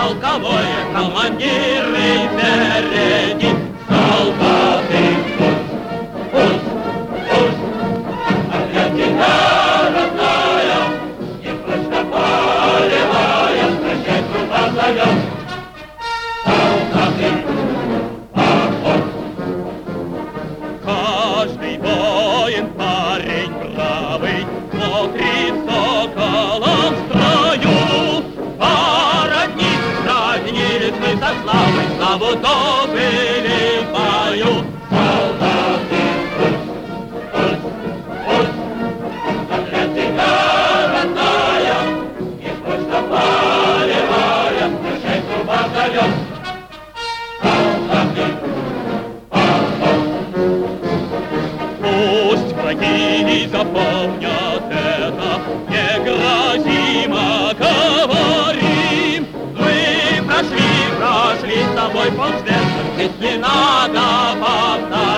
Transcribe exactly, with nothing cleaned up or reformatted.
полковое, командиры впереди. Солдаты, пусть, пусть, пусть, а для тебя, родная, не слышно полевая, прощай, труба зовет. Солдаты, поход. Каждый воин, парень бравый, смотрит соколом в строю. Породнить, сравнились мы со славой, славу добыли в бою. Солдаты, пусть, пусть, пусть, а для тебя, родная, не слышно полевая, прощай, труба зовет. Солдаты, пусть враги не запомнят это, не грозимо говорим. Мы прошли, прошли с тобой полсвета, ведь не надо повторять.